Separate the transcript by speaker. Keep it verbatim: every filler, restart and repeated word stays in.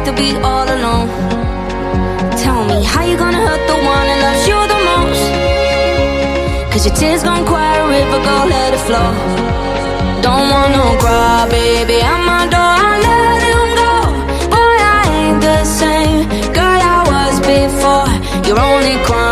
Speaker 1: to be all alone. Tell me, how you gonna hurt the one that loves you the most? Cause your tears gon' quiet a river, go let it flow. Don't wanna cry, baby, at my door, I let him go. Boy, I ain't the same girl I was before. You're only crying